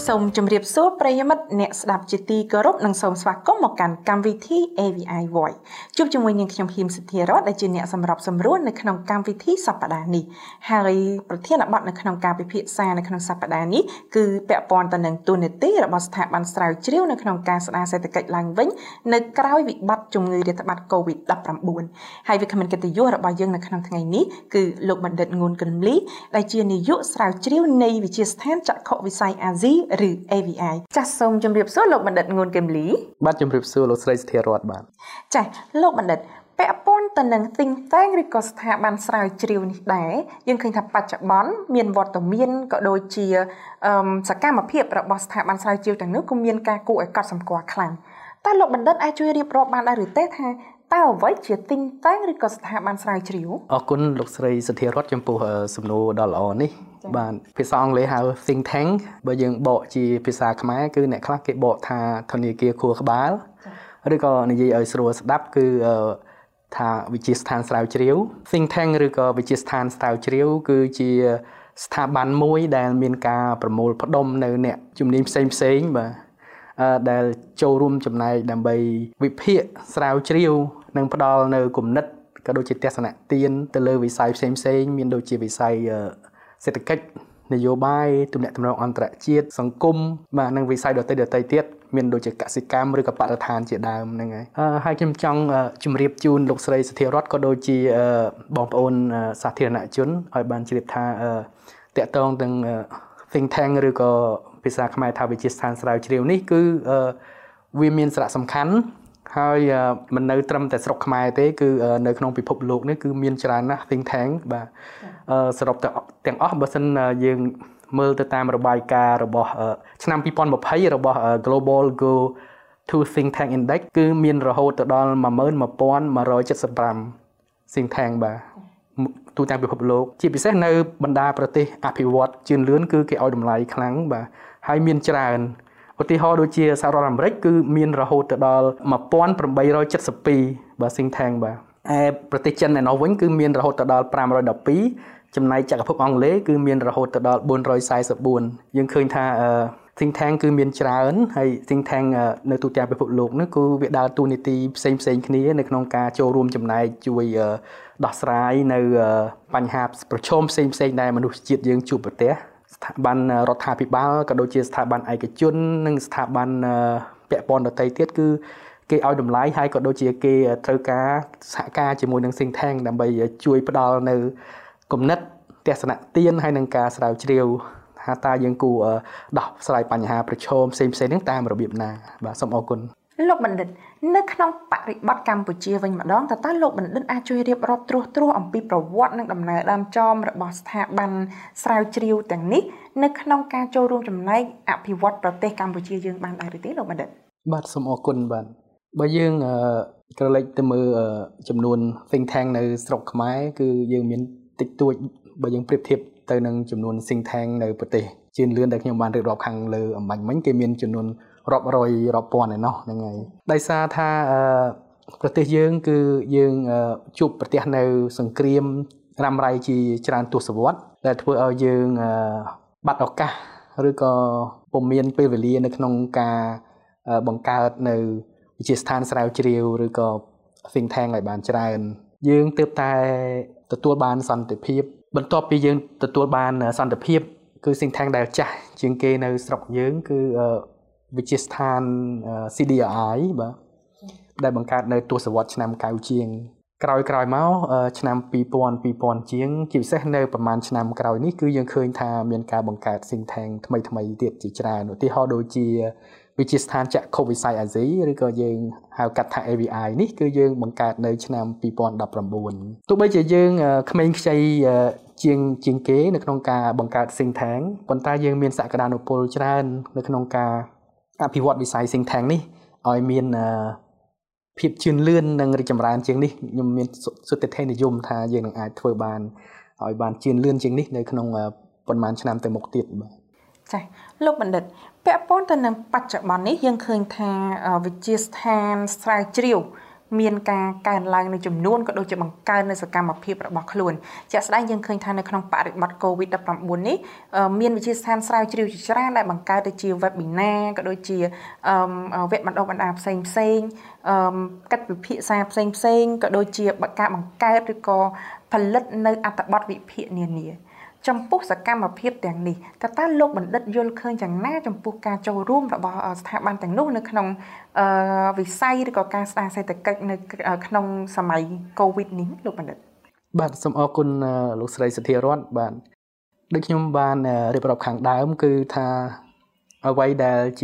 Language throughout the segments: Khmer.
សូមជម្រាបសួរប្រិយមិត្តអ្នកស្ដាប់ជាទីគោរពនិងសូមស្វាគមន៍មកកាន់កម្មវិធី AVI Voice ជួបជាមួយនាងខ្ញុំហ៊ីមសុធារតដែលជាអ្នកសម្របសម្រួលនៅក្នុងកម្មវិធីសប្តាហ៍នេះហើយប្រធានបទនៅក្នុងការពិភាក្សានៅក្នុងសប្តាហ៍នេះគឺពាក់ព័ន្ធទៅនឹងទូនាទីរបស់ស្ថាប័នស្រាវជ្រាវនៅក្នុងការស្ដារសេដ្ឋកិច្ចឡើងវិញនៅក្រៅវិបត្តិជំងឺរាតត្បាត COVID-19 ហើយវាគ្មិនកិត្តិយសរបស់យើងនៅក្នុងថ្ងៃនេះគឺលោកបណ្ឌិតងួន កឹមលីដែលជានាយកស្រាវជ្រាវនៃវិទ្យាស្ថានចក្ខុវិស័យអាស៊ីឬ AVI ចាសសូមជម្រាបសួរលោកបណ្ឌិតងួន កឹមលីបាទជម្រាបសួរលោកស្រីសុធារតបាទចាសលោកបណ្ឌិតពាក់ព័ន្ធទៅនឹង think tank ឬក៏ស្ថាប័នស្រាវជ្រាវនេះដែរយើងឃើញថាបច្ចុប្បន្នមានវត្តមានក៏ដូចជាសកម្មភាពរបស់ស្ថាប័នស្រាវជ្រាវទាំងនោះក៏មានការគួរឲ្យកត់សម្គាល់ខ្លាំងតើលោកបណ្ឌិតអាចជួយរៀបរាប់បានដែរឬទេថាតើអ្វីជា think tank ឬក៏ស្ថាប័នស្រាវជ្រាវអរគុណលោកស្រីសុធារតចំពោះសំណួរដ៏ល្អនេះបាទភាសាអង់គ្លេសហៅ think tank បើយើងបកជាភាសាខ្មែរគឺអ្នកខ្លះគេបកថាធនាគារខួរក្បាលឬក៏និយាយឲ្យស្រួលស្ដាប់គឺថាវិទ្យាស្ថានស្រាវជ្រាវ think tank ឬក៏វិទ្យាស្ថានស្រាវជ្រាវគឺជាស្ថាប័នមួយដែលមានការប្រមូលផ្ដុំនៅអ្នកជំនាញផ្សេងបាទដែលចូលរួមចំណែកដើម្បីវិភាគស្រាវជ្រាវនិងផ្ដល់នៅគំនិតក៏ដូចជាទស្សនៈទានទៅលើវិស័យផ្សេងមានដូចជាវិស័យសេដ្ឋកិច្ចនយោបាយទំនាក់ទំនងអន្តរជាតិសង្គមបាទនិងវិស័យដទៃទៀតមានដូចជាកសិកម្មឬក៏បរិស្ថានជាដើមហ្នឹងហើយខ្ញុំចង់ជម្រាបជូនលោកស្រីសុធារតក៏ដូចជាបងប្អូនសាធារណជនឲ្យបានជ្រាបថាតកតងទាំង think tank ឬក៏ភាសាខ្មែរថាវិទ្យាស្ថានស្រាវជ្រាវនេះគឺវាមានសារៈសំខាន់ហើយមិននៅត្រឹមតែស្រុកខ្មែរទេគឺនៅក្នុងពិភពលោកនេះគឺមានច្រើនណាស់ think tank បាទសរុបទាំងអស់បើសិនយើងមើលទៅតាមរបាយការណ៍របស់ឆ្នាំ2020របស់ Global Go to Think Tank Index គឺមានរហូតទៅដល់ 11175 think tank បាទទូទាំងពិភពលោកជាពិសេសនៅបណ្ដាប្រទេសអភិវឌ្ឍជឿនលឿនគឺគេឲ្យតម្លៃខ្លាំងបាទហើយមានច្រើនឧទាហរណ៍ដូចជាសហរដ្ឋអាមេរិកគឺមានរហូតទៅដល់1872បាទ think tank បាទឯប្រទេសចិនឯណោះវិញគឺមានរហូតទៅដល់512ចំណែកចក្រភពអង់គ្លេសគឺមានរហូតទៅដល់444យើងឃើញថា think tank គឺមានច្រើនហើយ think tank នៅទូទាំងពិភពលោកនេះគឺវាដើរតួនាទីផ្សេងគ្នានៅក្នុងការចូលរួមចំណែកជួយដោះស្រាយនៅបញ្ហាប្រឈមផ្សេងដែលមនុស្សជាតិយើងជួបប្រទះស្ថាប័នរដ្ឋាភិបាលក៏ដូចជាស្ថាប័នឯកជននិងស្ថាប័នពាក់ព័ន្ធដទៃទៀតគឺគេឲ្យតម្លៃហើយក៏ដូចជាគេត្រូវការសហការជាមួយនឹង think tank ដើម្បីជួយផ្ដល់នៅគំនិតទស្សនៈទានហើយនឹងការស្រាវជ្រាវថាតើយើងគួរដោះស្រាយបញ្ហាប្រឈមផ្សេងហ្នឹងតាមរបៀបណាបាទសូមអរគុណលោកបណ្ឌិតនៅក្នុងបរិបទកម្ពុជាវិញម្ដងតើលោកបណ្ឌិតអាចជួយរៀបរាប់ត្រួសអំពីប្រវត្តិនិងដំណើរដើមចមរបស់ស្ថាប័នស្រាវជ្រាវទាំងនេះនៅក្នុងការចូលរួមចំណែកអភិវឌ្ឍប្រទេសកម្ពុជាយើងបានដែរឬទេលោកបណ្ឌិតបាទសូមអរគុណបាទបើយើងក្រឡេកទៅមើលចំនួន think tank នៅស្រុកខ្មែរគឺយើងមានតិចតួចបើយើងប្រៀបធៀបទៅនឹងចំនួន think tank នៅប្រទេសជឿនលឿនដែលខ្ញុំបានរៀបរាប់ខាងលើអំបញ្ញមិញគេមានចំនួនរាប់រយរាប់ពាន់ឯណោះហ្នឹងហើយដោយសារថាប្រទេសយើងគឺយើងជួបប្រទះនៅសង្គ្រាមរ៉ាំរ៉ៃជាច្រើនទសវត្សរ៍ដែលធ្វើឲ្យយើងបាត់ឱកាសឬក៏ពុំមានពេលវេលានៅក្នុងការបង្កើតនៅវិទ្យាស្ថានស្រាវជ្រាវឬក៏ think tank ឲ្យបានច្រើនយើងទើបតែទទួលបានសន្តិភាពបន្ទាប់ពីយើងទទួលបានសន្តិភាពគឺ think tank ដែលចាស់ជាងគេនៅស្រុកយើងគឺវិទ្យាស្ថាន CDRI បាទដែលបង្កើតនៅទសវត្សរ៍ឆ្នាំ90ជាងក្រោយមកឆ្នាំ2000ជាងជាពិសេសនៅប្រហែលឆ្នាំក្រោយនេះគឺយើងឃើញថាមានការបង្កើត think tank ថ្មីទៀតជាច្រើនឧទាហរណ៍ដូចជាវិទ្យាស្ថានចក្ខុវិស័យអាស៊ីឬក៏យើងហៅកាត់ថា AVI នេះគឺយើងបង្កើតនៅឆ្នាំ2019ទោះបីជាយើងក្មេងខ្ចីជាងគេនៅក្នុងការបង្កើត think tank ប៉ុន្តែយើងមានសក្តានុពលច្រើននៅក្នុងការអភិវឌ្ឍវិស័យ think tank នេះឲ្យមានភាពជឿនលឿននិងរីកចម្រើនជាងនេះខ្ញុំមានសុទ្ធតែនិយមថាយើងនឹងអាចធ្វើបានឲ្យបានជឿនលឿនជាងនេះនៅក្នុងប៉ុន្មានឆ្នាំទៅមុខទៀតបាទចា៎លោកបណ្ឌិតពាក់ព័ន្ធទៅនឹងបច្ចុប្បន្ននេះយើងឃើញថាវិទ្យាស្ថានស្រាវជ្រាវមានការកើនឡើងនៃចំនួនក៏ដូចជាបង្កើននៅសកម្មភាពរបស់ខ្លួនជាក់ស្ដែងយើងឃើញថានៅក្នុងបរិបទ COVID-19 នេះមានវិទ្យាស្ថានស្រាវជ្រាវជាច្រើនដែលបង្កើតទៅជា webinar ក៏ដូចជាវគ្គបណ្ដុះបណ្ដាលផ្សេងកិច្ចពិភាក្សាផ្សេងក៏ដូចជាការបង្កើតឬក៏ផលិតនៅអត្ថបទវិភាគនានាចំពោះសកម្មភាពទាំងនេះតើលោកបណ្ឌិតយល់ឃើញយ៉ាងណាចំពោះការចូលរួមរបស់ស្ថាប័នទាំងនោះនៅក្នុងវិស័យឬក៏ការស្ដារសេដ្ឋកិច្ចនៅក្នុងសម័យ COVID នេះលោកបណ្ឌិតបាទសូមអរគុណលោកស្រីសុធារតបាទដូចខ្ញុំបានរៀបរាប់ខាងដើមគឺថាអ្វីដែលជា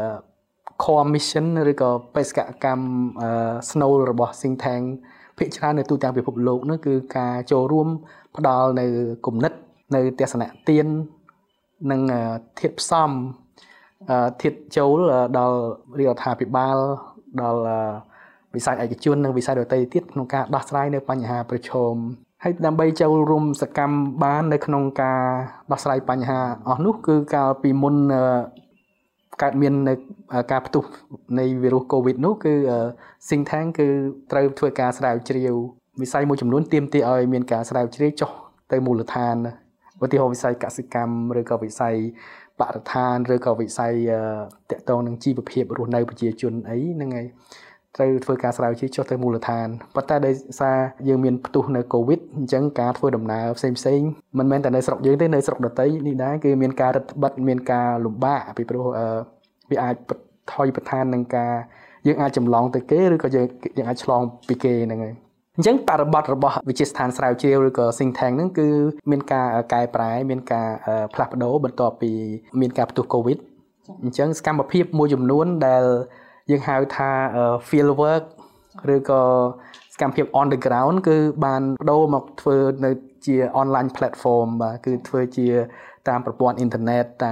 core mission ឬក៏បេសកកម្មស្នូលរបស់ think tank ភាគច្រើននៅទូទាំងពិភពលោកនោះគឺការចូលរួមផ្ដល់នៅគំនិតនៅទស្សនៈទាននិងធាតុផ្សំធាតុចូលដល់រដ្ឋាភិបាលដល់វិស័យឯកជននិងវិស័យដទៃទៀតក្នុងការដោះស្រាយនៅបញ្ហាប្រឈមហើយដើម្បីចូលរួមសកម្មបាននៅក្នុងការដោះស្រាយបញ្ហាអស់នោះគឺកាលពីមុនកើតមាននៅការផ្ទុះនៃវីរុស COVID នោះគឺ think tank គឺត្រូវធ្វើការស្រាវជ្រាវវិស័យមួយចំនួនទាមទារឲ្យមានការស្រាវជ្រាវចុះទៅមូលដ្ឋានឧទាហរណ៍វិស័យកសិកម្មឬក៏វិស័យបរិស្ថានឬក៏វិស័យតាក់ទងនឹងជីវភាពរស់នៅប្រជាជនអីហ្នឹងហើយត្រូវធ្វើការស្រាវជ្រាវចុះទៅមូលដ្ឋានប៉ុន្តែដោយសារយើងមានផ្ទុះនៅ COVID អញ្ចឹងការធ្វើដំណើរផ្សេងមិនមែនតែនៅស្រុកយើងទេនៅស្រុកដទៃនេះដែរគឺមានការរឹតបន្តឹងមានការលំបាកពីព្រោះវាអាចថយបន្ថែមនឹងការយើងអាចចម្លងទៅគេឬក៏យើងអាចឆ្លងពីគេហ្នឹងហើយអញ្ចឹងបរិបទរបស់វិទ្យាស្ថានស្រាវជ្រាវឬក៏ think tank ហ្នឹងគឺមានការកែប្រែមានការផ្លាស់ប្ដូរបន្ទាប់ពីមានការផ្ទុះ COVID អញ្ចឹងសកម្មភាពមួយចំនួនដែលយើងហៅថា field work ឬក៏សកម្មភាព on the ground គឺបានបដូរមកធ្វើនៅជា online platform បាទគឺធ្វើជាតាមប្រព័ន្ធអ៊ីនធឺណិតតាម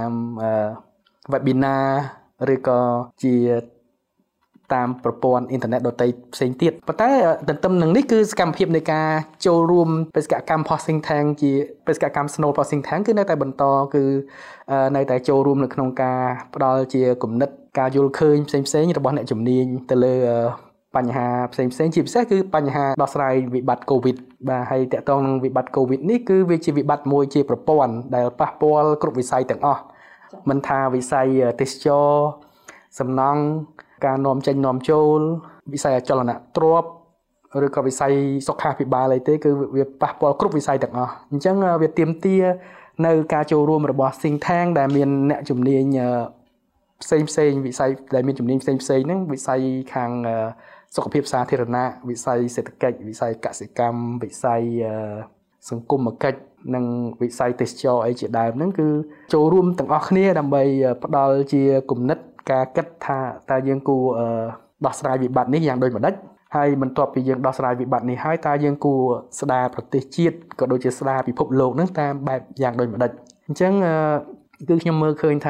webinar ឬក៏ជាតាមប្រព័ន្ធអ៊ីនធឺណិតដទៃផ្សេងទៀតប៉ុន្តែទន្ទឹមនឹងនេះគឺសកម្មភាពនៃការចូលរួមបេសកកម្ម think tank ជាបេសកកម្មស្នូល think tank គឺនៅតែបន្តគឺនៅតែចូលរួមនៅក្នុងការផ្ដល់ជាគំនិតការយល់ឃើញផ្សេងៗរបស់អ្នកជំនាញទៅលើបញ្ហាផ្សេងជាពិសេសគឺបញ្ហាដោះស្រាយវិបត្តិ COVID បាទហើយតកតងនឹងវិបត្តិ COVID នេះគឺវាជាវិបត្តិមួយជាប្រព័ន្ធដែលប៉ះពាល់គ្រប់វិស័យទាំងអស់មិនថាវិស័យទេសចរសំណង់ការនាំចេញនាំចូលវិស័យអចលនទ្រព្យឬក៏វិស័យសុខាភិបាលអីទេគឺវាប៉ះពាល់គ្រប់វិស័យទាំងអស់អញ្ចឹងវាទាមទារនៅការចូលរួមរបស់ think tank ដែលមានអ្នកជំនាញផ្សេងវិស័យដែលមានជំនាញផ្សេងហ្នឹងវិស័យខាងសុខភាពសាធារណៈវិស័យសេដ្ឋកិច្ចវិស័យកសិកម្មវិស័យសង្គមគិច្ចនិងវិស័យទេសចរអីជាដើមហ្នឹងគឺចូលរួមទាំងអស់គ្នាដើម្បីផ្ដល់ជាគំនិតការគិតថាតើយើងគួរដោះស្រាយវិបត្តិនេះយ៉ាងដូចម្តេចហើយបន្ទាប់ពីយើងដោះស្រាយវិបត្តិនេះហើយតើយើងគួរស្ដារប្រទេសជាតិក៏ដូចជាស្ដារពិភពលោកហ្នឹងតាមបែបយ៉ាងដូចម្តេចអញ្ចឹងគឺខ្ញុំមើលឃើញថា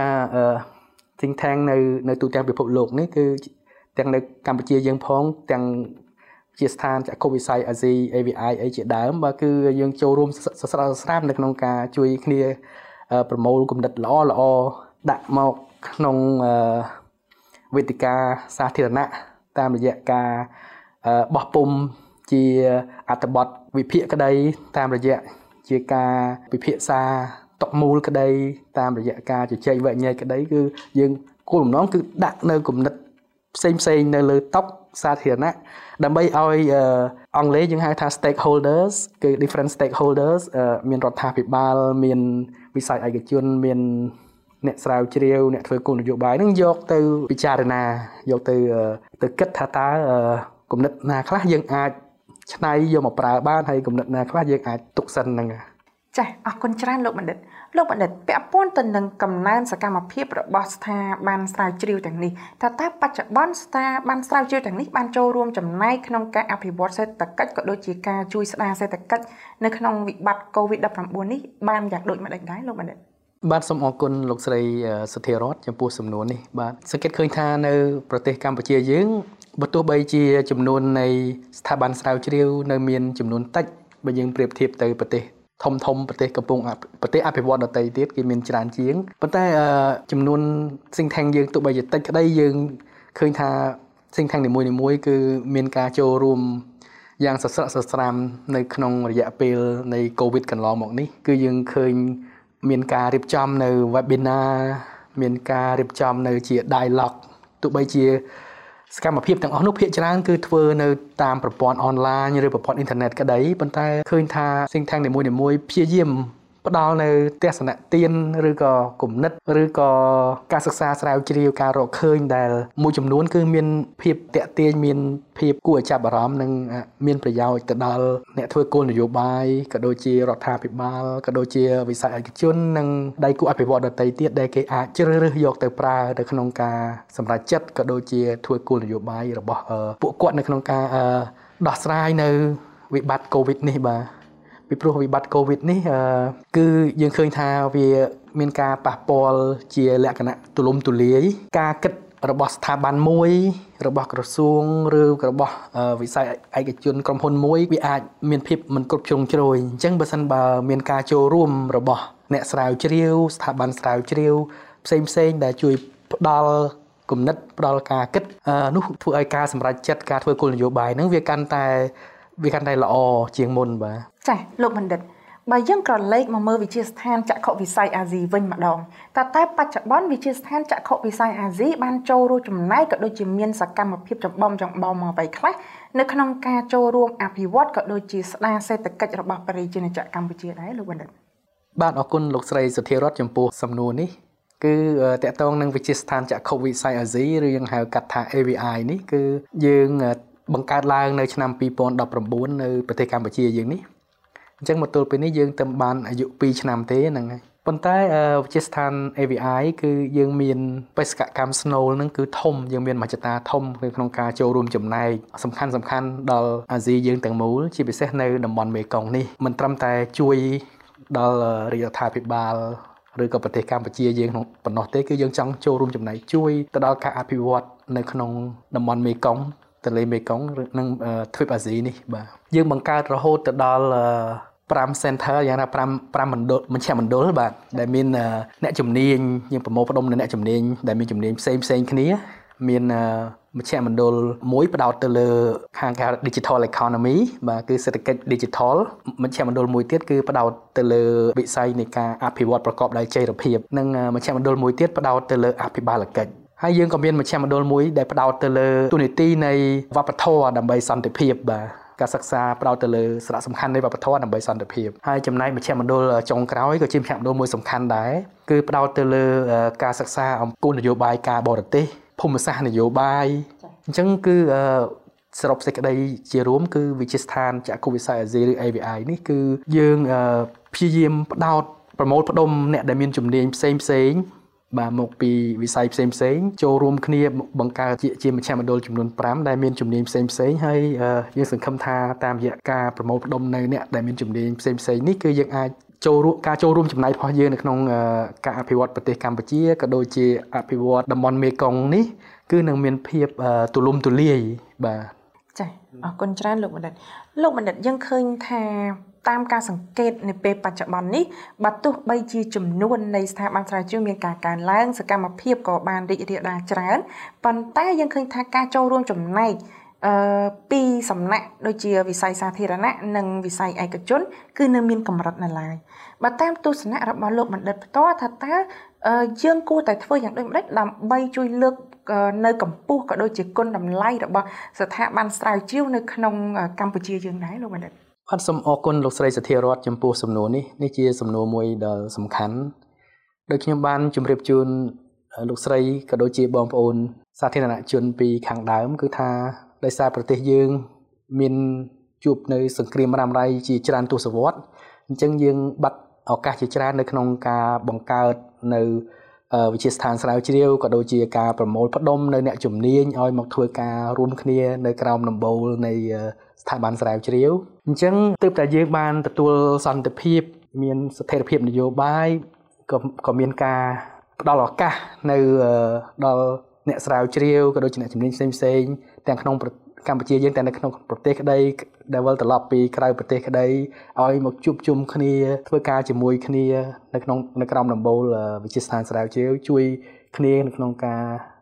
think tank នៅទូទាំងពិភពលោកនេះគឺទាំងនៅកម្ពុជាយើងផងទាំងជាស្ថានចក្ខុវិស័យអាស៊ី AVI អីជាដើមបើគឺយើងចូលរួមសស្រាវស្រាមនៅក្នុងការជួយគ្នាប្រមូលគំនិតល្អដាក់មកក្នុងវេទិកាសាធារណៈតាមរយៈការបោះពុម្ពជាអត្ថបទវិភាគក្តីតាមរយៈជាការពិភាក្សាតុមូលក្តីតាមរយៈការជជែកវែកញែកក្តីគឺយើងគោលបំណងគឺដាក់នៅគំនិតផ្សេងនៅលើតុសាធារណៈដើម្បីឲ្យអង់គ្លេសយើងហៅថា stakeholders គឺ different stakeholders មានរដ្ឋាភិបាលមានវិស័យឯកជនមានអ្នកស្រាវជ្រាវអ្នកធ្វើគោលនយោបាយនឹងយកទៅពិចារណាយកទៅគិតថាតើគំនិតណាខ្លះយើងអាចច្នៃយកមកប្រើបានហើយគំនិតណាខ្លះយើងអាចទុកសិនហ្នឹងចា៎អរគុណច្រើនលោកបណ្ឌិតពាក់ព័ន្ធទៅនឹងកំណើនសកម្មភាពរបស់ស្ថាប័នស្រាវជ្រាវទាំងនេះតើបច្ចុប្បន្នស្ថាប័នស្រាវជ្រាវទាំងនេះបានចូលរួមចំណែកក្នុងការអភិវឌ្ឍសេដ្ឋកិច្ចក៏ដូចជាការជួយស្ដារសេដ្ឋកិច្ចនៅក្នុងវិបត្តិ COVID-19 នេះបានយ៉ាងដូចម្តេចដែរលោកបណ្ឌិតបាទសូមអរគុណលោកស្រីសុធារតចំពោះសំណួរនេះបាទសង្កេតឃើញថានៅប្រទេសកម្ពុជាយើងបើទោះបីជាចំនួននៃស្ថាប័នស្រាវជ្រាវនៅមានចំនួនតិចបើយើងប្រៀបធៀបទៅប្រទេសធំប្រទេសកំពុងប្រទេសអភិវឌ្ឍន៍ដទៃទៀតគេមានច្រើនជាងប៉ុន្តែចំនួន think tank យើងទោះបីជាតិចក្តីយើងឃើញថា think tank នីមួយៗគឺមានការចូលរួមយ៉ាងសស្រាក់សស្រាំនៅក្នុងរយៈពេលនៃ COVID កន្លងមកនេះគឺយើងឃើញមានការរៀបចំនៅ webinar មានការរៀបចំនៅជា dialogue ទោះបីជាសកម្មភាពទាំងអស់នោះភាគច្រើនគឺធ្វើនៅតាមប្រព័ន្ធអនឡាញឬប្រព័ន្ធអ៊ីនធឺណិតក្តីប៉ុន្តែឃើញថា think tank នីមួយៗព្យាយាមផ្ដល់នៅទស្សនៈទានឬក៏គំនិតឬក៏ការសិក្សាស្រាវជ្រាវការរកឃើញដែលមួយចំនួនគឺមានភាពតាក់ទាញមានភាពគួរឲ្យចាប់អារម្មណ៍និងមានប្រយោជន៍ទៅដល់អ្នកធ្វើគោលនយោបាយក៏ដូចជារដ្ឋាភិបាលក៏ដូចជាវិស័យឯកជននិងដៃគូអភិវឌ្ឍន៍ដទៃទៀតដែលគេអាចជ្រើសរើសយកទៅប្រើនៅក្នុងការសម្រេចចិត្តក៏ដូចជាធ្វើគោលនយោបាយរបស់ពួកគាត់នៅក្នុងការដោះស្រាយនៅវិបត្តិ COVID នេះបាទពីព្រោះវិបត្តិ COVID នេះគឺយើងឃើញថាវាមានការប៉ះពាល់ជាលក្ខណៈទូលំទូលាយការគិតរបស់ស្ថាប័នមួយរបស់ក្រសួងឬរបស់វិស័យឯកជនក្រុមហ៊ុនមួយវាអាចមានភាពមិនគ្រប់ជ្រុងជ្រោយអញ្ចឹងបើសិនបើមានការចូលរួមរបស់អ្នកស្រាវជ្រាវស្ថាប័នស្រាវជ្រាវផ្សេងៗដែលជួយផ្ដល់គំនិតផ្ដល់ការគិតនោះធ្វើឲ្យការសម្រេចចិត្តការធ្វើគោលនយោបាយហ្នឹងវាកាន់តែល្អជាងមុនបាទចា៎លោកបណ្ឌិតបើយើងក្រឡេកមកមើលវិទ្យាស្ថានចក្ខុវិស័យអាស៊ីវិញម្ដងតែបច្ចុប្បន្នវិទ្យាស្ថានចក្ខុវិស័យអាស៊ីបានចូលរួមចំណែកក៏ដូចជាមានសកម្មភាពចម្បងមកអ្វីខ្លះនៅក្នុងការចូលរួមអភិវឌ្ឍក៏ដូចជាស្ដារសេដ្ឋកិច្ចរបស់ប្រជាជនកម្ពុជាដែរលោកបណ្ឌិតបាទអរគុណលោកស្រីសុធារតចំពោះសំណួរនេះគឺតកតងនឹងវិទ្យាស្ថានចក្ខុវិស័យអាស៊ីឬយើងហៅកាត់ថា AVI នេះគឺយើងបង្កើតឡើងនៅឆ្នាំ2019នៅប្រទេសកម្ពុជាយើងនេះអញ្ចឹងមកទល់ពេលនេះយើងទៅបានអាយុ2ឆ្នាំទេហ្នឹងហើយប៉ុន្តែវិទ្យាស្ថាន AVI គឺយើងមានបេសកកម្មស្នូលហ្នឹងគឺធំយើងមានមជ្ឈតាធំក្នុងការចូលរួមចំណែកសំខាន់ដល់អាស៊ីយើងទាំងមូលជាពិសេសនៅតំបន់មេគង្គនេះមិនត្រឹមតែជួយដល់រាជរដ្ឋាភិបាលឬក៏ប្រទេសកម្ពុជាយើងក្នុងប៉ុណ្ណោះទេគឺយើងចង់ចូលរួមចំណែកជួយទៅដល់ការអភិវឌ្ឍនៅក្នុងតំបន់មេគង្គទន្លេមេគង្គនិងទ្វីបអាស៊ីនេះបាទយើងបង្កើតរហូតទៅដល់5 center យ៉ាងណា5មជ្ឈមណ្ឌលបាទដែលមានអ្នកជំនាញយើងប្រមូលផ្ដុំនៅអ្នកជំនាញដែលមានជំនាញផ្សេងគ្នាមានមជ្ឈមណ្ឌលមួយផ្ដោតទៅលើខាង Digital Economy បាទគឺសេដ្ឋកិច្ច Digital មជ្ឈមណ្ឌលមួយទៀតគឺផ្ដោតទៅលើវិស័យនៃការអភិវឌ្ឍប្រកបដោយចីរភាពនិងមជ្ឈមណ្ឌលមួយទៀតផ្ដោតទៅលើអភិបាលកិច្ចហើយយើងក៏មានមជ្ឈមណ្ឌលមួយដែលផ្ដោតទៅលើទូនីតិនៃវប្បធម៌ដើម្បីសន្តិភាពបាទការសិក្សាផ្ដោតទៅលើសារៈសំខាន់នៃវប្បធម៌ដើម្បីសន្តិភាពហើយចំណែកមជ្ឈមណ្ឌលចុងក្រោយក៏ជាមជ្ឈមណ្ឌលមួយសំខាន់ដែរគឺផ្ដោតទៅលើការសិក្សាអំពីគោលនយោបាយការបរទេសភូមិសាស្ត្រនយោបាយអញ្ចឹងគឺសរុបសេចក្តីជារួមគឺវិទ្យាស្ថានចក្ខុវិស័យអាស៊ីឬ AVI នេះគឺយើងព្យាយាមផ្ដោតប្រមូលផ្ដុំអ្នកដែលមានជំនាញផ្សេងបាទមកពីវិស័យផ្សេងចូលរួមគ្នាបង្កើតជាមជ្ឈមណ្ឌលចំនួន5ដែលមានជំនាញផ្សេងហើយយើងសង្ឃឹមថាតាមរយៈការប្រមូលផ្ដុំនៅអ្នកដែលមានជំនាញផ្សេងនេះគឺយើងអាចចូលរួមចំណែករបស់យើងនៅក្នុងការអភិវឌ្ឍប្រទេសកម្ពុជាក៏ដូចជាអភិវឌ្ឍតំបន់មេគង្គនេះគឺនឹងមានភាពទូលំទូលាយបាទចា៎អរគុណច្រើនលោកបណ្ឌិតយើងឃើញថាតាមការសង្កេតនៅពេលបច្ចុប្បន្ននេះបើទោះបីជាចំនួននៃស្ថាប័នស្រាវជ្រាវមានការកើនឡើងសកម្មភាពក៏បានរីករាលដាលច្រើនប៉ុន្តែយើងឃើញថាការចូលរួមចំណែកពីសំណាក់ដូចជាវិស័យសាធារណៈនិងវិស័យឯកជនគឺនៅមានកម្រិតនៅឡើយបើតាមទស្សនៈរបស់លោកបណ្ឌិតផ្ទាល់ថាតើយើងគួរតែធ្វើយ៉ាងដូចម្តេចដើម្បីជួយលើកនៅកម្ពស់ក៏ដូចជាគុណតម្លៃរបស់ស្ថាប័នស្រាវជ្រាវនៅក្នុងកម្ពុជាយើងដែរលោកបណ្ឌិតសូមអរគុណលោកស្រីសុធារតចំពោះសំណួរនេះជាសំណួរមួយដ៏សំខាន់ដោយខ្ញុំបានជម្រាបជូនលោកស្រីក៏ដូចជាបងប្អូនសាធារណជនពីខាងដើមគឺថាដោយសារប្រទេសយើងមានជួបនៅសង្គ្រាមរ៉ាំរ៉ៃជាច្រើនទសវត្សរ៍អញ្ចឹងយើងបាត់ឱកាសជាច្រើននៅក្នុងការបង្កើតនៅវិទ្យាស្ថានស្រាវជ្រាវក៏ដូចជាការប្រមូលផ្ដុំនៅអ្នកជំនាញឲ្យមកធ្វើការរួមគ្នានៅក្រោមដំបូលនៃស្ថាប័នស្រាវជ្រាវអញ្ចឹងទើបតែយើងបានទទួលសន្តិភាពមានស្ថិរភាពនយោបាយក៏មានការផ្ដល់ឱកាសនៅដល់អ្នកស្រាវជ្រាវក៏ដូចជាអ្នកជំនាញផ្សេងទាំងក្នុងកម្ពុជាយើងតែនៅក្នុងប្រទេសក្តីដែលវិលត្រឡប់ពីក្រៅប្រទេសក្តីឲ្យមកជួបជុំគ្នាធ្វើការជាមួយគ្នានៅក្រោមដំបូលវិទ្យាស្ថានស្រាវជ្រាវជួយគ្នានៅក្នុងការគិត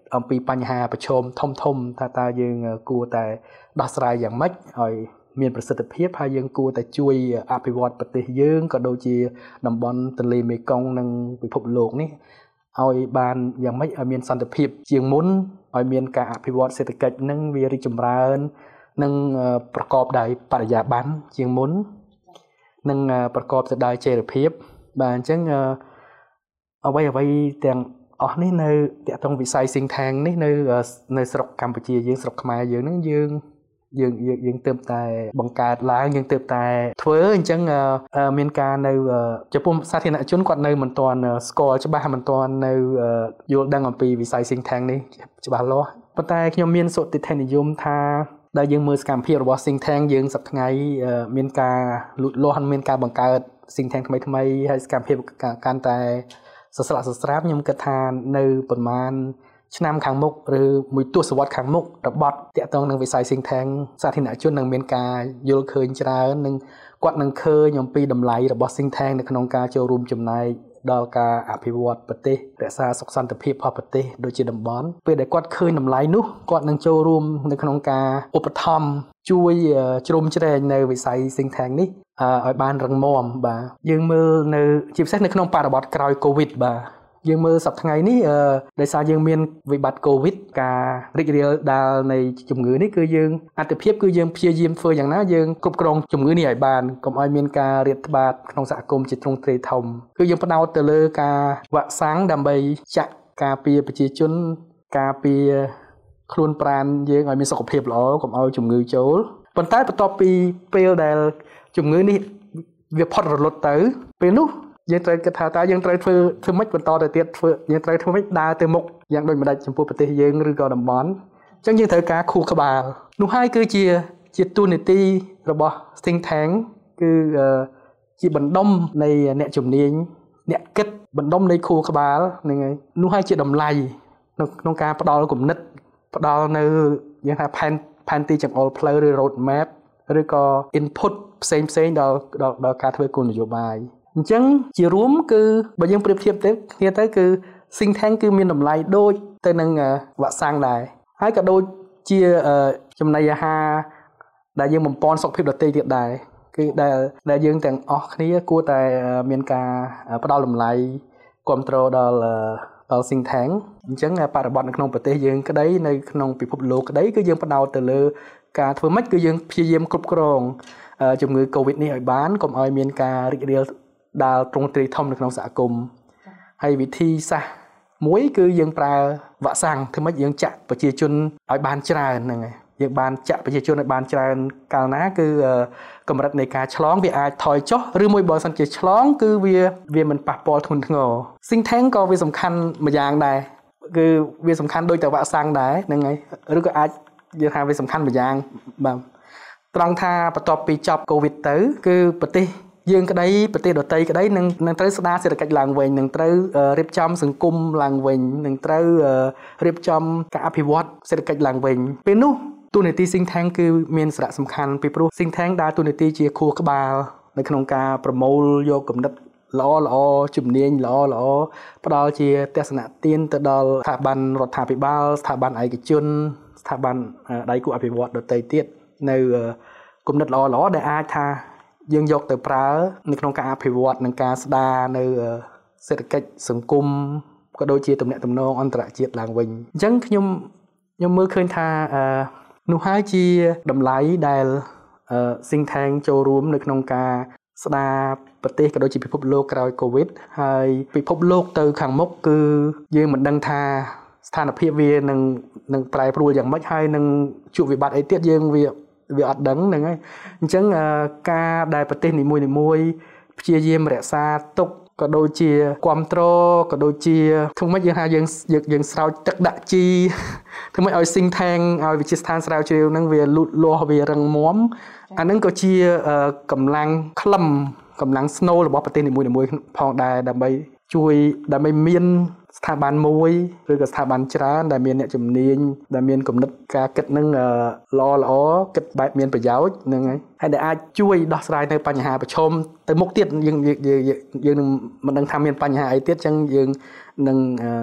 អំពីបញ្ហាប្រឈមធំថាតើយើងគួរតែដោះស្រាយយ៉ាងម៉េចឲ្យមានប្រសិទ្ធភាពហើយយើងគួរតែជួយអភិវឌ្ឍប្រទេសយើងក៏ដូចជាតំបន់ទន្លេមេគង្គនិងពិភពលោកនេះឲ្យបានយ៉ាងម៉េចឲ្យមានសន្តិភាពជាងមុនឲ្យមានការអភិវឌ្ឍសេដ្ឋកិច្ចនឹងវារីកចម្រើននិងប្រកបដោយបរិយាបន្នជាងមុននិងប្រកបទៅដោយចីរភាពបាទអញ្ចឹងអ្វីទាំងអស់នេះនៅតាក់ទងវិស័យ think tank នេះនៅស្រុកកម្ពុជាយើងស្រុកខ្មែរយើងហ្នឹងយើងទើបតែបង្កើតឡើងយើងទើបតែធ្វើអញ្ចឹងមានការនៅចំពោះសាធារណជនគាត់នៅមិនទាន់ស្គាល់ច្បាស់មិនទាន់នៅយល់ដឹងអំពីវិស័យ think tank នេះច្បាស់លាស់ប៉ុន្តែខ្ញុំមានសុតិធិនិយមថាដែលយើងមើលសកម្មភាពរបស់ think tank យើងសប្តាហ៍ថ្ងៃមានការលូតលាស់មានការបង្កើត think tank ថ្មីហើយសកម្មភាពកាន់តែសស្រាក់សស្រាបខ្ញុំគិតថានៅប្រហែលឆ្នាំខាងមុខឬមួយទសវត្សរ៍ខាងមុខរបត់តាក់ទងនឹងវិស័យ think tank សាធារណជននឹងមានការយល់ឃើញច្រើននិងគាត់នឹងឃើញអំពីតម្លៃរបស់ think tank នៅក្នុងការចូលរួមចំណែកដល់ការអភិវឌ្ឍប្រទេសរក្សាសុខសន្តិភាពរបស់ប្រទេសដូចជាតំបន់ពេលដែលគាត់ឃើញតម្លៃនោះគាត់នឹងចូលរួមនៅក្នុងការឧបត្ថម្ភជួយជ្រោមជ្រែងនៅវិស័យ think tank នេះឲ្យបានរឹងមាំបាទយើងមើលនៅជាពិសេសនៅក្នុងបរិបទក្រោយ COVID បាទយើងមើលសប្តាហ៍ថ្ងៃនេះដោយសារយើងមានវិបត្តិ COVID ការរីករាលដាលនៃជំងឺនេះគឺយើងអត្ថភាពគឺយើងព្យាយាមធ្វើយ៉ាងណាយើងគ្រប់គ្រងជំងឺនេះឲ្យបានកុំឲ្យមានការរាតត្បាតក្នុងសហគមន៍ជាទ្រង់ទ្រាយធំគឺយើងផ្ដោតទៅលើការវាក់សាំងដើម្បីចាក់ការពារប្រជាជនការពារខ្លួនប្រាណយើងឲ្យមានសុខភាពល្អកុំឲ្យជំងឺចូលប៉ុន្តែបន្ទាប់ពីពេលដែលជំងឺនេះវាផុតរលត់ទៅពេលនោះយើងត្រូវគិតថាតើយើងត្រូវធ្វើម៉េចបន្តទៅទៀតយើងត្រូវធ្វើម៉េចដើរទៅមុខយ៉ាងដូចម្ដេចចំពោះប្រទេសយើងឬក៏តំបន់អញ្ចឹងយើងត្រូវការខួរក្បាលនោះហើយគឺជាទូនាទីរបស់ think tank គឺជាបណ្ដុំនៃអ្នកជំនាញអ្នកគិតបណ្ដុំនៃខួរក្បាលហ្នឹងហើយនោះហើយជាតម្លៃនៅក្នុងការផ្ដល់គំនិតផ្ដល់នៅយើងថាផែនទីចង្អុលផ្លូវឬ road map ឬក៏ input ផ្សេងដល់ការធ្វើគោលនយោបាយអញ្ចឹងជារួមគឺបើយើងប្រៀបធៀបទៅគ្នាទៅគឺ think tank គឺមានតម្លៃដូចទៅនឹងវ៉ាក់សាំងដែរហើយក៏ដូចជាចំណីអាហារដែលយើងបំពន់សុខភាពដទៃទៀតដែរគឺដែលយើងទាំងអស់គ្នាគួរតែមានការផ្ដល់តម្លៃគ្រប់គ្រងដល់ think tank អញ្ចឹងបរិបទនៅក្នុងប្រទេសយើងក្តីនៅក្នុងពិភពលោកក្តីគឺយើងផ្ដោតទៅលើការធ្វើម៉េចគឺយើងព្យាយាមគ្រប់គ្រងជំងឺ COVID នេះឲ្យបានកុំឲ្យមានការរីករាលដាលទ្រង់ទ្រាយធំនៅក្នុងសហគមន៍ហើយវិធីសាស្ត្រមួយគឺយើងប្រើវ៉ាក់សាំងធ្វើម៉េចយើងចាក់ប្រជាជនឲ្យបានច្រើនហ្នឹងហើយយើងបានចាក់ប្រជាជនឲ្យបានច្រើនកាលណាគឺកម្រិតនៃការឆ្លងវាអាចថយចុះឬមួយបើសិនជាឆ្លងគឺវាមិនប៉ះពាល់ធ្ងន់ធ្ងរ think tank ក៏វាសំខាន់មួយយ៉ាងដែរគឺវាសំខាន់ដូចតែវ៉ាក់សាំងដែរហ្នឹងហើយឬក៏អាចនិយាយថាវាសំខាន់មួយយ៉ាងបាទត្រង់ថាបន្ទាប់ពីចប់ COVID ទៅគឺប្រទេសយើងក្តីប្រទេសដទៃក្តីនឹងត្រូវស្ដារសេដ្ឋកិច្ចឡើងវិញនឹងត្រូវរៀបចំសង្គមឡើងវិញនឹងត្រូវរៀបចំការអភិវឌ្ឍសេដ្ឋកិច្ចឡើងវិញពេលនោះទូនាទី think tank គឺមានសារៈសំខាន់ពីព្រោះ think tank ដើរទូនាទីជាខួរក្បាលនៅក្នុងការប្រមូលយកគំនិតល្អជំនាញល្អផ្ដល់ជាទស្សនៈទានទៅដល់ស្ថាប័នរដ្ឋាភិបាលស្ថាប័នឯកជនស្ថាប័នដៃគូអភិវឌ្ឍដទៃទៀតនៅគំនិតល្អដែលអាចថាយើងយកទៅប្រើនៅក្នុងការអភិវឌ្ឍនិងការស្ដារនៅសេដ្ឋកិច្ចសង្គមក៏ដូចជាទំនាក់ទំនងអន្តរជាតិឡើងវិញអញ្ចឹងខ្ញុំមើលឃើញថានោះហើយជាតម្លៃដែលthink tank ចូលរួមនៅក្នុងការស្ដារប្រទេសក៏ដូចជាពិភពលោកក្រោយ COVID ហើយពិភពលោកទៅខាងមុខគឺយើងមិនដឹងថាស្ថានភាពវានឹងប្រែប្រួលយ៉ាងម៉េចហើយនឹងជួបវិបត្តិអីទៀតយើងវាអត់ដឹងហ្នឹងហើយអញ្ចឹងការដែលប្រទេសនីមួយព្យាយាមរក្សាទុកក៏ដូចជាគ្រប់គ្រងក៏ដូចជាធ្វើម៉េចយើងថាយើងស្រោចទឹកដាក់ជីធ្វើម៉េចឲ្យ think tank ឲ្យវិទ្យាស្ថានស្រាវជ្រាវហ្នឹងវាលូតលាស់វារឹងមាំអាហ្នឹងក៏ជាកម្លាំងខ្លឹមកម្លាំងស្នូលរបស់ប្រទេសនីមួយផងដែរដើម្បីមានស្ថាប័នមួយឬក៏ស្ថាប័នច្រើនដែលមានអ្នកជំនាញដែលមានគំនិតការគិតនឹងល្អគិតបែបមានប្រយោជន៍ហ្នឹងហើយដែលអាចជួយដោះស្រាយនៅបញ្ហាប្រឈមទៅមុខទៀតយើងនឹងមិនដឹងថាមានបញ្ហាអីទៀតអញ្ចឹងយើងនឹង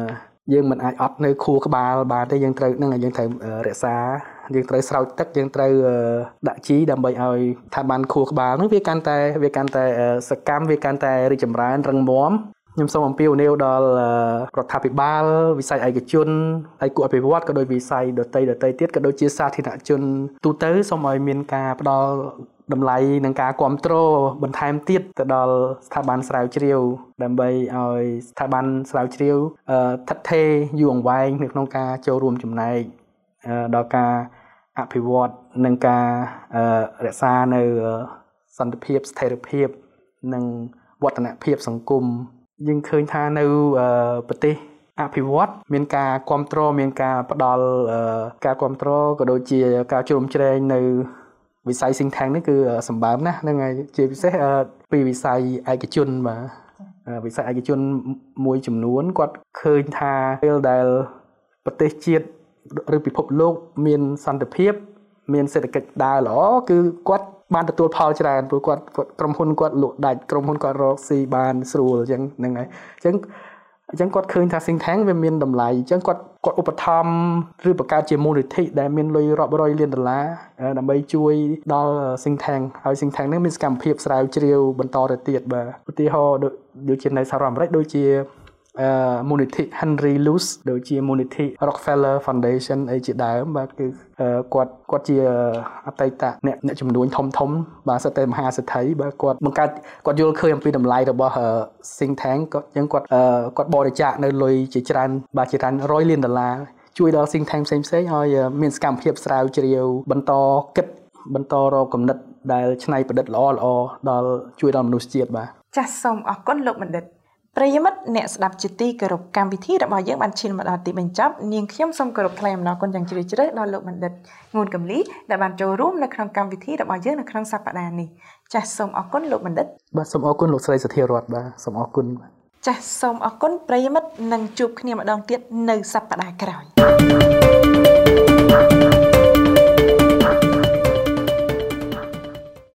យើងមិនអាចអត់នៅខួរក្បាលបានទេយើងត្រូវនឹងយើងត្រូវរក្សាយើងត្រូវស្រោចទឹកយើងត្រូវដាក់ជីដើម្បីឲ្យថាបានខួរក្បាលហ្នឹងវាកាន់តែសកម្មវាកាន់តែរីកចម្រើនរឹងមាំខ្ញុំសូមអំពាវនាវដល់រដ្ឋាភិបាលវិស័យឯកជនឯកអភិវឌ្ឍក៏ដោយវិស័យដទៃទៀតក៏ដូចជាសាធារណជនទូទៅសូមឲ្យមានការផ្ដល់តម្លៃនិងការគ្រប់គ្រងបន្ថែមទៀតទៅដល់ស្ថាប័នស្រាវជ្រាវដើម្បីឲ្យស្ថាប័នស្រាវជ្រាវថិតថេរយូរអង្វែងនៅក្នុងការចូលរួមចំណែកដល់ការអភិវឌ្ឍនិងការរក្សានៅសន្តិភាពស្ថិរភាពនិងវឌ្ឍនភាពសង្គមយើងឃើញថានៅប្រទេសអភិវឌ្ឍមានការគ្រប់គ្រងមានការផ្ដល់ការគ្រប់គ្រងក៏ដូចជាការជ្រោមជ្រែងនៅវិស័យ think tank នេះគឺសម្បើមណាស់ហ្នឹងហើយជាពិសេសពីវិស័យឯកជនបាទវិស័យឯកជនមួយចំនួនគាត់ឃើញថាពេលដែលប្រទេសជាតិឬពិភពលោកមានសន្តិភាពមានសេដ្ឋកិច្ចដើរល្អគឺគាត់បានទទួលផលច្រើនព្រោះគាត់ក្រុមហ៊ុនគាត់លក់ដាច់ក្រុមហ៊ុនគាត់រកស៊ីបានស្រួលអញ្ចឹងហ្នឹងហើយអញ្ចឹងគាត់ឃើញថា think tank វាមានតម្លៃអញ្ចឹងគាត់ឧបត្ថម្ភឬបង្កើតជាមូលនិធិដែលមានលុយរាប់រយលានដុល្លារដើម្បីជួយដល់ think tank ហើយ think tank ហ្នឹងមានសកម្មភាពស្រាវជ្រាវបន្តទៅទៀតបាទឧទាហរណ៍ដូចជានៅសហរដ្ឋអាមេរិកដូចជាមូលនិធិ Henry Luce ដូចជាមូលនិធិ Rockefeller Foundation អីជាដើមបាទគឺគាត់ជាអតីតអ្នកជំនួញធំបាទសិតតែមហាសេដ្ឋីបាទគាត់យល់ឃើញអំពីតម្លៃរបស់ think tank គាត់បរិច្ចាគនៅលុយជាច្រើនបាទជាច្រើន100លានដុល្លារជួយដល់ think tank ផ្សេងៗឲ្យមានសកម្មភាពស្រាវជ្រាវបន្តរកគំនិតដែលច្នៃប្រឌិតល្អដល់ជួយដល់មនុស្សជាតិបាទចាសសូមអរគុណលោកបណ្ឌិតប្រិយមិត្តអ្នកស្ដាប់ជាទីគោរពកម្មវិធីរបស់យើងបានឈានមកដល់ទីបញ្ចប់នាងខ្ញុំសូមគោរពថ្លែងអំណរគុណយ៉ាងជ្រាលជ្រៅដល់លោកបណ្ឌិតងួនកំលីដែលបានចូលរួមនៅក្នុងកម្មវិធីរបស់យើងនៅក្នុងសប្តាហ៍នេះចាសសូមអរគុណលោកបណ្ឌិតបាទសូមអរគុណលោកស្រីសធារតបាទសូមអរគុណចាសសូមអរគុណប្រិយមិត្តនិងជួបគ្នាម្ដងទៀតនៅសប្តាហ៍ក្រោយ